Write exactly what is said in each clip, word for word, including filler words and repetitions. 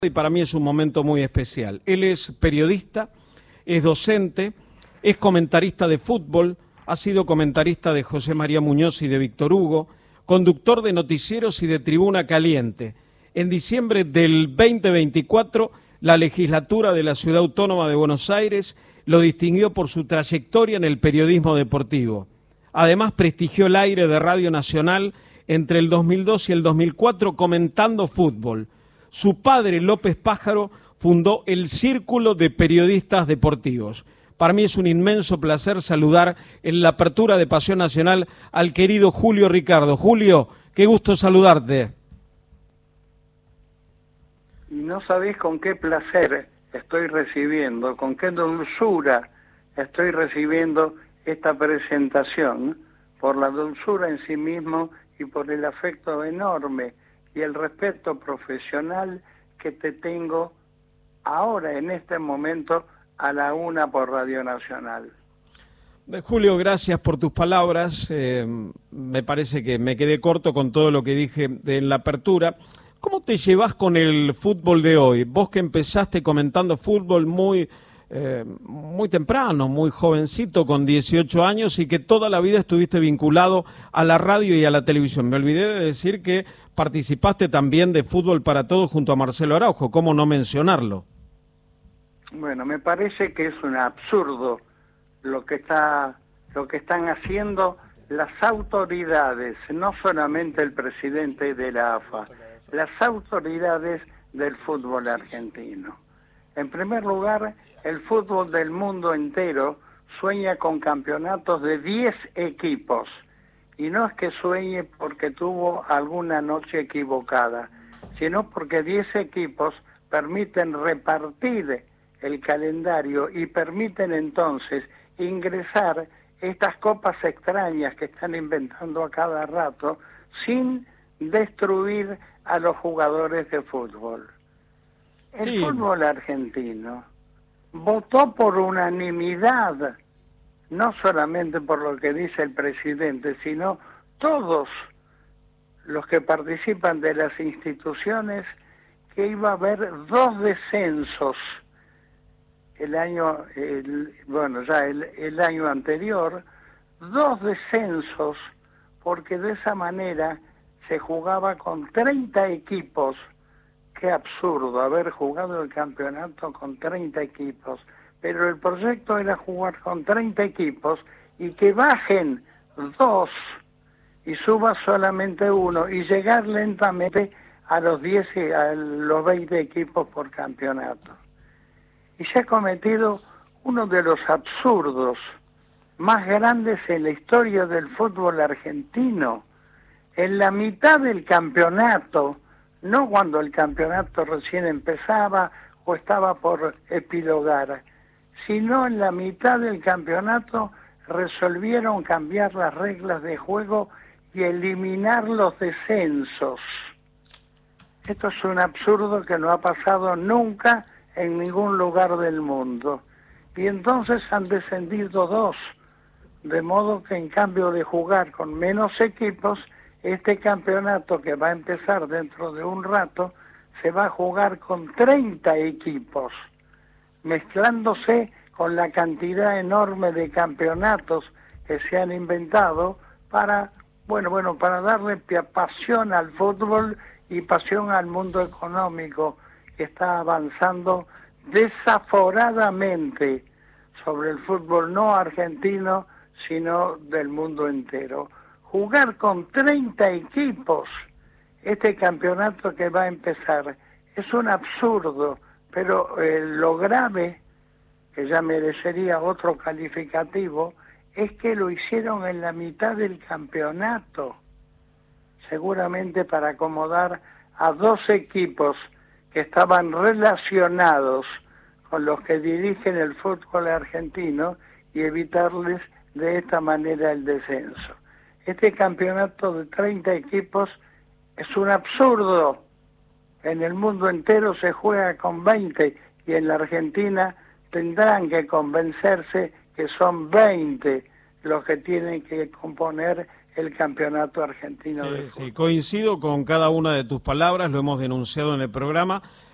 y para mí es un momento muy especial. Él es periodista, es docente, es comentarista de fútbol, ha sido comentarista de José María Muñoz y de Víctor Hugo, conductor de noticieros y de Tribuna Caliente. En diciembre del veinte veinticuatro, la legislatura de la Ciudad Autónoma de Buenos Aires lo distinguió por su trayectoria en el periodismo deportivo. Además, prestigió el aire de Radio Nacional entre el dos mil dos y el dos mil cuatro comentando fútbol. Su padre, López Pájaro, fundó el Círculo de Periodistas Deportivos. Para mí es un inmenso placer saludar en la apertura de Pasión Nacional al querido Julio Ricardo. Julio, qué gusto saludarte. Y no sabés con qué placer estoy recibiendo, con qué dulzura estoy recibiendo esta presentación, por la dulzura en sí mismo y por el afecto enorme y el respeto profesional que te tengo ahora, en este momento, a la una por Radio Nacional. Julio, gracias por tus palabras. Eh, me parece que me quedé corto con todo lo que dije en la apertura. ¿Cómo te llevas con el fútbol de hoy? Vos que empezaste comentando fútbol muy, eh, muy temprano, muy jovencito, con dieciocho años, y que toda la vida estuviste vinculado a la radio y a la televisión. Me olvidé de decir que participaste también de Fútbol para Todos junto a Marcelo Araujo. ¿Cómo no mencionarlo? Bueno, me parece que es un absurdo lo que está, lo que están haciendo las autoridades, no solamente el presidente de la A F A, las autoridades del fútbol argentino. En primer lugar, el fútbol del mundo entero sueña con campeonatos de diez equipos, y no es que sueñe porque tuvo alguna noche equivocada, sino porque diez equipos permiten repartir el calendario y permiten entonces ingresar estas copas extrañas que están inventando a cada rato sin destruir a los jugadores de fútbol. El sí. fútbol argentino votó por unanimidad, no solamente por lo que dice el presidente, sino todos los que participan de las instituciones, que iba a haber dos descensos el año, el, bueno, ya el, el año anterior, dos descensos, porque de esa manera se jugaba con treinta equipos. Qué absurdo haber jugado el campeonato con treinta equipos, pero el proyecto era jugar con treinta equipos y que bajen dos y suba solamente uno y llegar lentamente a los diez, a los veinte equipos por campeonato. Y se ha cometido uno de los absurdos más grandes en la historia del fútbol argentino. En la mitad del campeonato, no cuando el campeonato recién empezaba o estaba por epilogar, sino en la mitad del campeonato resolvieron cambiar las reglas de juego y eliminar los descensos. Esto es un absurdo que no ha pasado nunca en ningún lugar del mundo. Y entonces han descendido dos, de modo que en cambio de jugar con menos equipos, este campeonato que va a empezar dentro de un rato se va a jugar con treinta equipos, mezclándose con la cantidad enorme de campeonatos que se han inventado para, bueno, bueno, para darle pasión al fútbol y pasión al mundo económico que está avanzando desaforadamente sobre el fútbol no argentino, sino del mundo entero. Jugar con treinta equipos, este campeonato que va a empezar, es un absurdo, pero eh, lo grave, que ya merecería otro calificativo, es que lo hicieron en la mitad del campeonato, seguramente para acomodar a dos equipos que estaban relacionados con los que dirigen el fútbol argentino y evitarles de esta manera el descenso. Este campeonato de treinta equipos es un absurdo. En el mundo entero se juega con veinte y en la Argentina tendrán que convencerse que son veinte los que tienen que componer el campeonato argentino sí, de fútbol. Sí, coincido con cada una de tus palabras, lo hemos denunciado en el programa.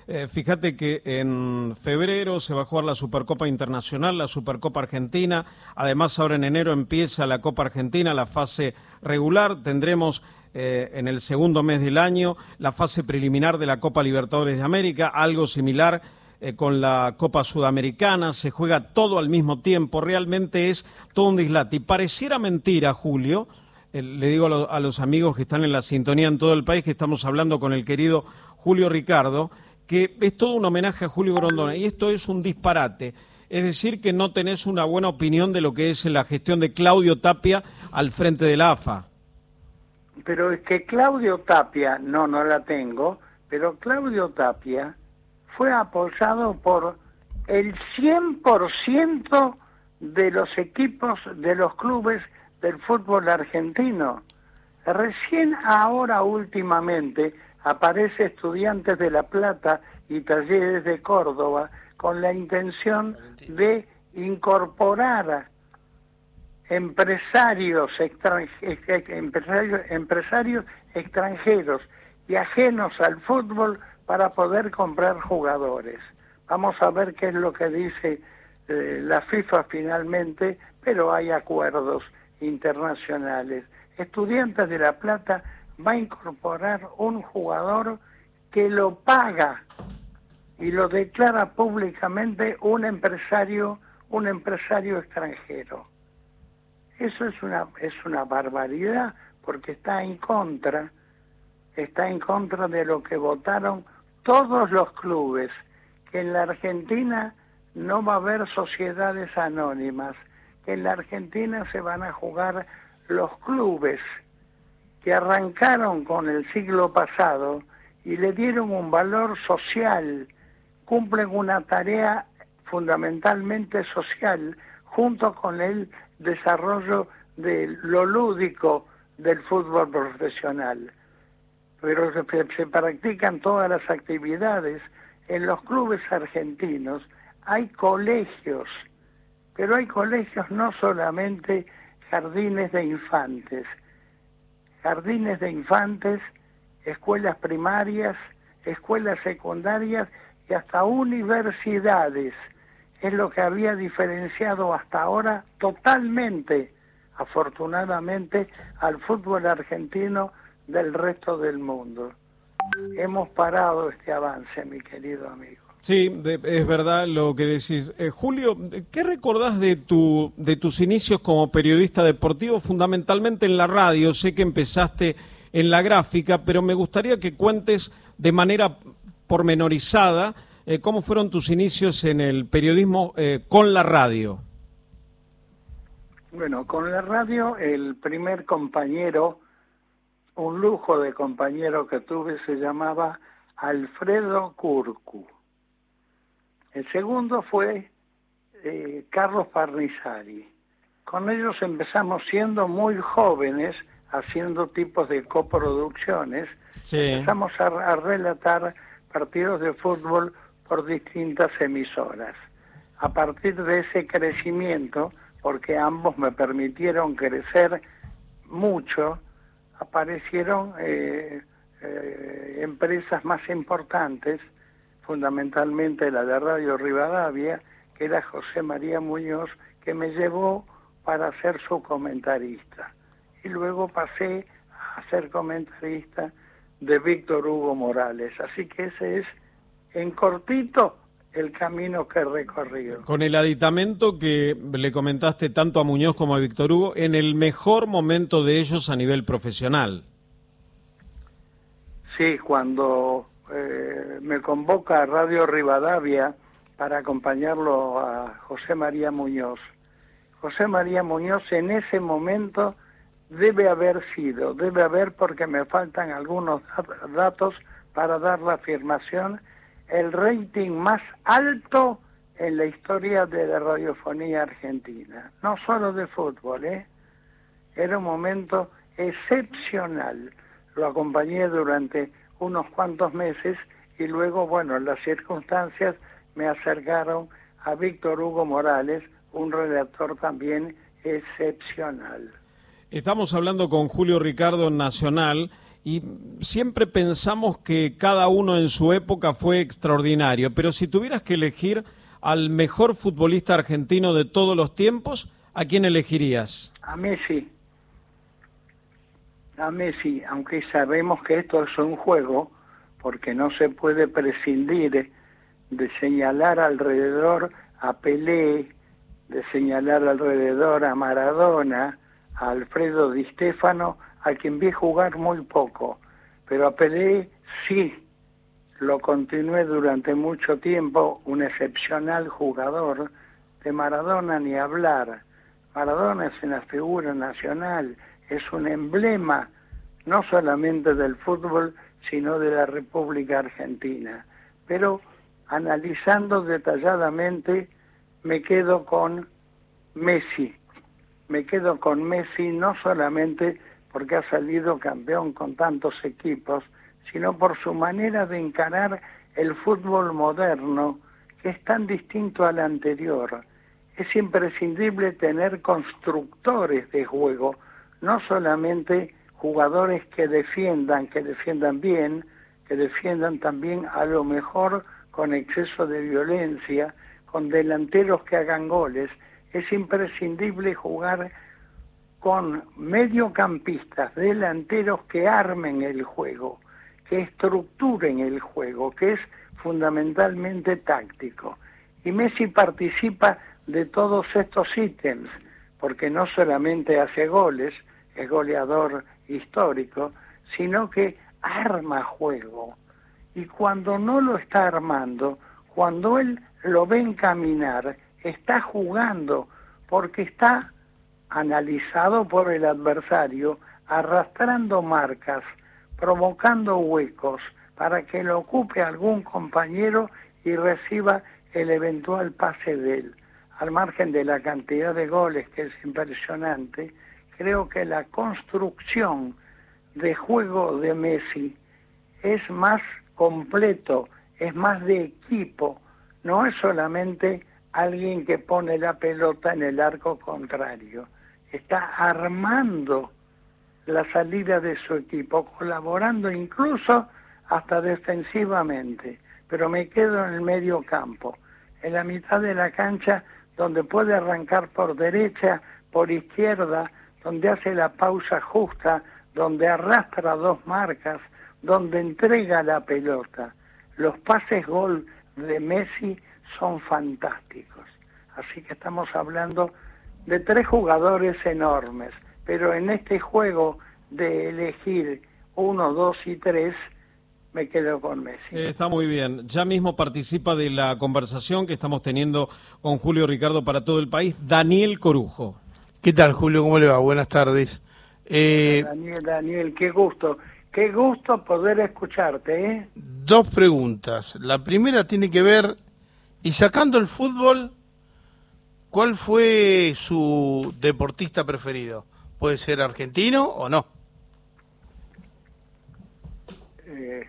Eh, fíjate que en febrero se va a jugar la Supercopa Internacional, la Supercopa Argentina. Además, ahora en enero empieza la Copa Argentina, la fase regular. Tendremos eh, en el segundo mes del año la fase preliminar de la Copa Libertadores de América, algo similar eh, con la Copa Sudamericana. Se juega todo al mismo tiempo. Realmente es todo un dislate. Y pareciera mentira, Julio, eh, le digo a, lo, a los amigos que están en la sintonía en todo el país, que estamos hablando con el querido Julio Ricardo, que es todo un homenaje a Julio Grondona, y esto es un disparate. Es decir, que no tenés una buena opinión de lo que es la gestión de Claudio Tapia al frente de la A F A. Pero es que Claudio Tapia, no, no la tengo, pero Claudio Tapia fue apoyado por el cien por ciento de los equipos, de los clubes del fútbol argentino. Recién ahora, últimamente, aparece Estudiantes de La Plata y Talleres de Córdoba con la intención de incorporar empresarios, extranje, empresarios, empresarios extranjeros y ajenos al fútbol para poder comprar jugadores. Vamos a ver qué es lo que dice eh, la FIFA finalmente, pero hay acuerdos internacionales. Estudiantes de La Plata va a incorporar un jugador que lo paga y lo declara públicamente un empresario, un empresario extranjero. Eso es una es una barbaridad, porque está en contra, está en contra de lo que votaron todos los clubes, que en la Argentina no va a haber sociedades anónimas, que en la Argentina se van a jugar los clubes que arrancaron con el siglo pasado y le dieron un valor social, cumplen una tarea fundamentalmente social, junto con el desarrollo de lo lúdico del fútbol profesional. Pero se, se practican todas las actividades. En los clubes argentinos hay colegios, pero hay colegios no solamente jardines de infantes, jardines de infantes, escuelas primarias, escuelas secundarias y hasta universidades. Es lo que había diferenciado hasta ahora totalmente, afortunadamente, al fútbol argentino del resto del mundo. Hemos parado este avance, mi querido amigo. Sí, de, es verdad lo que decís. Eh, Julio, ¿qué recordás de tu de tus inicios como periodista deportivo, fundamentalmente en la radio? Sé que empezaste en la gráfica, pero me gustaría que cuentes de manera pormenorizada eh, cómo fueron tus inicios en el periodismo eh, con la radio. Bueno, con la radio el primer compañero, un lujo de compañero que tuve, se llamaba Alfredo Curcu. El segundo fue eh, Carlos Parnizari. Con ellos empezamos siendo muy jóvenes, haciendo tipos de coproducciones. Sí. Empezamos a, a relatar partidos de fútbol por distintas emisoras. A partir de ese crecimiento, porque ambos me permitieron crecer mucho, aparecieron eh, eh, empresas más importantes, fundamentalmente la de Radio Rivadavia, que era José María Muñoz, que me llevó para ser su comentarista. Y luego pasé a ser comentarista de Víctor Hugo Morales. Así que ese es, en cortito, el camino que he recorrido. Con el aditamento que le comentaste tanto a Muñoz como a Víctor Hugo, en el mejor momento de ellos a nivel profesional. Sí, cuando eh, me convoca a Radio Rivadavia para acompañarlo a José María Muñoz. José María Muñoz en ese momento debe haber sido, debe haber, porque me faltan algunos datos para dar la afirmación, el rating más alto en la historia de la radiofonía argentina, no solo de fútbol, ¿eh? Era un momento excepcional. Lo acompañé durante unos cuantos meses y luego, bueno, las circunstancias me acercaron a Víctor Hugo Morales, un redactor también excepcional. Estamos hablando con Julio Ricardo Nacional y siempre pensamos que cada uno en su época fue extraordinario, pero si tuvieras que elegir al mejor futbolista argentino de todos los tiempos, ¿a quién elegirías? A Messi. A Messi, aunque sabemos que esto es un juego, porque no se puede prescindir de señalar alrededor a Pelé, de señalar alrededor a Maradona, a Alfredo Di Stéfano, a quien vi jugar muy poco, pero a Pelé sí lo continué durante mucho tiempo, un excepcional jugador. De Maradona ni hablar. Maradona es una figura nacional, es un emblema no solamente del fútbol, sino de la República Argentina. Pero analizando detalladamente, me quedo con Messi. Me quedo con Messi no solamente porque ha salido campeón con tantos equipos, sino por su manera de encarar el fútbol moderno, que es tan distinto al anterior. Es imprescindible tener constructores de juego, no solamente jugadores que defiendan, que defiendan bien, que defiendan también a lo mejor con exceso de violencia, con delanteros que hagan goles. Es imprescindible jugar con mediocampistas, delanteros que armen el juego, que estructuren el juego, que es fundamentalmente táctico. Y Messi participa de todos estos ítems, porque no solamente hace goles, es goleador histórico, sino que arma juego. Y cuando no lo está armando, cuando él lo ve encaminar, está jugando, porque está analizado por el adversario, arrastrando marcas, provocando huecos, para que lo ocupe algún compañero y reciba el eventual pase de él. Al margen de la cantidad de goles, que es impresionante, creo que la construcción de juego de Messi es más completo, es más de equipo, no es solamente alguien que pone la pelota en el arco contrario, está armando la salida de su equipo, colaborando incluso hasta defensivamente, pero me quedo en el medio campo, en la mitad de la cancha, donde puede arrancar por derecha, por izquierda, donde hace la pausa justa, donde arrastra dos marcas, donde entrega la pelota. Los pases gol de Messi son fantásticos. Así que estamos hablando de tres jugadores enormes, pero en este juego de elegir uno, dos y tres, me quedo con Messi. Eh, está muy bien. Ya mismo participa de la conversación que estamos teniendo con Julio Ricardo para todo el país, Daniel Corujo. ¿Qué tal, Julio? ¿Cómo le va? Buenas tardes. Eh... Daniel, Daniel, qué gusto. Qué gusto poder escucharte, ¿eh? Dos preguntas. La primera tiene que ver, y sacando el fútbol, ¿cuál fue su deportista preferido? ¿Puede ser argentino o no? Eh,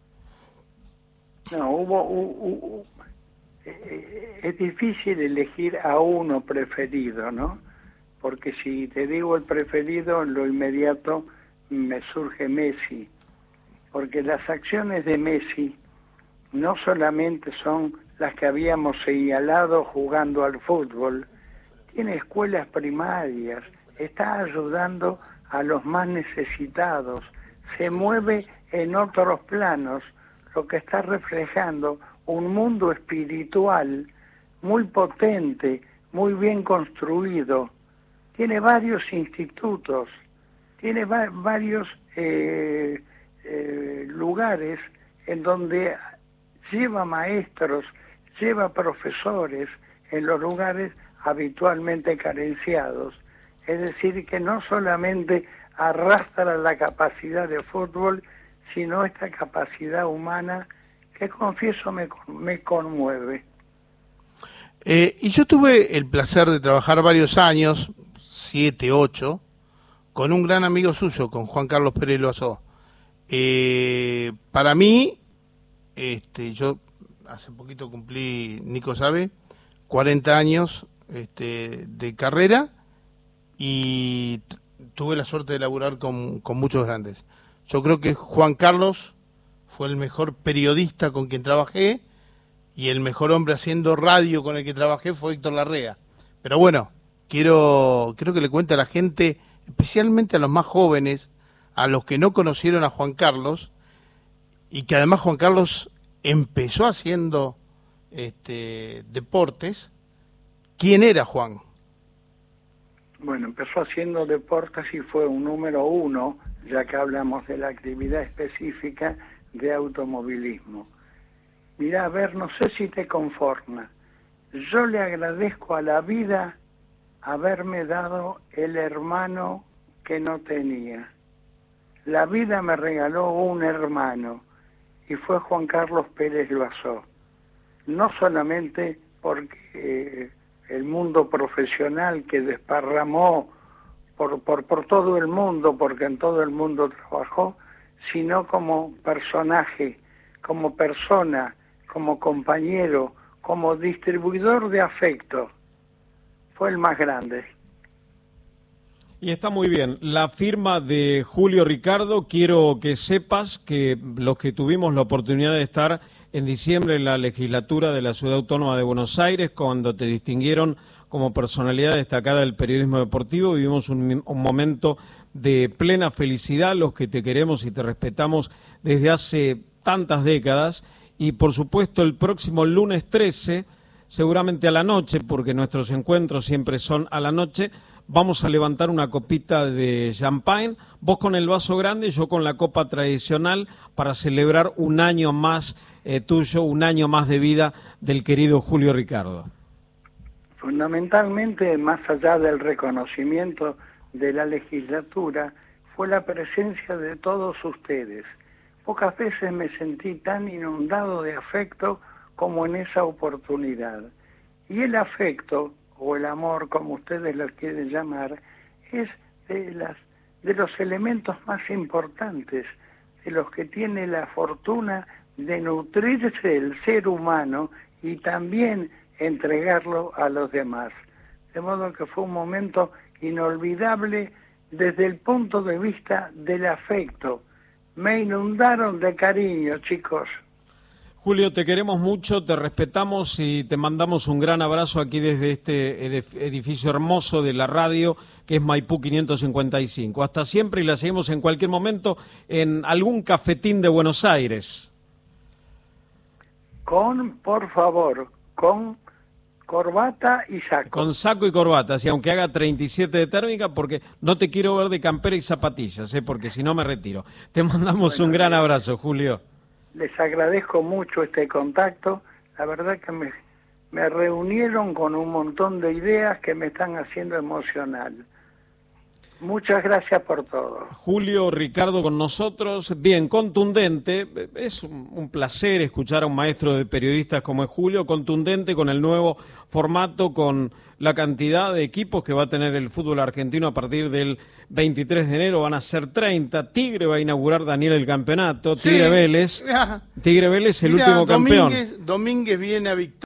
no, hubo... hubo, hubo eh, es difícil elegir a uno preferido, ¿no? Porque si te digo el preferido, en lo inmediato me surge Messi, porque las acciones de Messi no solamente son las que habíamos señalado jugando al fútbol, tiene escuelas primarias, está ayudando a los más necesitados, se mueve en otros planos, lo que está reflejando un mundo espiritual muy potente, muy bien construido. Tiene varios institutos, tiene va varios eh, eh, lugares en donde lleva maestros, lleva profesores en los lugares habitualmente carenciados. Es decir, que no solamente arrastra la capacidad de fútbol, sino esta capacidad humana que, confieso, me, me conmueve. Eh, y yo tuve el placer de trabajar varios años, siete, ocho, con un gran amigo suyo, con Juan Carlos Pérez Loazó. Eh, para mí, este, yo hace poquito cumplí, Nico sabe, cuarenta años este, de carrera y tuve la suerte de laburar con, con muchos grandes. Yo creo que Juan Carlos fue el mejor periodista con quien trabajé y el mejor hombre haciendo radio con el que trabajé fue Héctor Larrea. Pero bueno, quiero, quiero que le cuente a la gente, especialmente a los más jóvenes, a los que no conocieron a Juan Carlos, y que además Juan Carlos empezó haciendo este, deportes. ¿Quién era Juan? Bueno, empezó haciendo deportes y fue un número uno, ya que hablamos de la actividad específica de automovilismo. Mirá, a ver, no sé si te conforma. Yo le agradezco a la vida haberme dado el hermano que no tenía. La vida me regaló un hermano y fue Juan Carlos Pérez Loazó. No solamente porque eh, el mundo profesional que desparramó por, por, por todo el mundo, porque en todo el mundo trabajó, sino como personaje, como persona, como compañero, como distribuidor de afecto. Fue el más grande. Y está muy bien. La firma de Julio Ricardo, quiero que sepas que los que tuvimos la oportunidad de estar en diciembre en la legislatura de la Ciudad Autónoma de Buenos Aires, cuando te distinguieron como personalidad destacada del periodismo deportivo, vivimos un, un momento de plena felicidad, los que te queremos y te respetamos desde hace tantas décadas. Y por supuesto el próximo lunes trece, seguramente a la noche, porque nuestros encuentros siempre son a la noche, vamos a levantar una copita de champagne, vos con el vaso grande y yo con la copa tradicional, para celebrar un año más eh, tuyo, un año más de vida del querido Julio Ricardo. Fundamentalmente, más allá del reconocimiento de la legislatura, fue la presencia de todos ustedes. Pocas veces me sentí tan inundado de afecto como en esa oportunidad. Y el afecto, o el amor, como ustedes lo quieren llamar, es de, las, de los elementos más importantes, de los que tiene la fortuna de nutrirse el ser humano y también entregarlo a los demás. De modo que fue un momento inolvidable desde el punto de vista del afecto. Me inundaron de cariño, chicos. Julio, te queremos mucho, te respetamos y te mandamos un gran abrazo aquí desde este edificio hermoso de la radio, que es Maipú quinientos cincuenta y cinco. Hasta siempre, y la seguimos en cualquier momento en algún cafetín de Buenos Aires. Con, por favor, con corbata y saco. Con saco y corbata, y aunque haga treinta y siete de térmica, porque no te quiero ver de campera y zapatillas, ¿eh? Porque si no me retiro. Te mandamos bueno, un gran abrazo, Julio. Les agradezco mucho este contacto. La verdad que me, me reunieron con un montón de ideas que me están haciendo emocional. Muchas gracias por todo. Julio Ricardo con nosotros, bien, contundente. Es un, un placer escuchar a un maestro de periodistas como es Julio, contundente con el nuevo formato, con la cantidad de equipos que va a tener el fútbol argentino a partir del veintitrés de enero, van a ser treinta. Tigre va a inaugurar, Daniel, el campeonato. Tigre sí. Vélez. Tigre Vélez, el Mirá, último Domínguez, campeón. Domínguez viene a Victoria.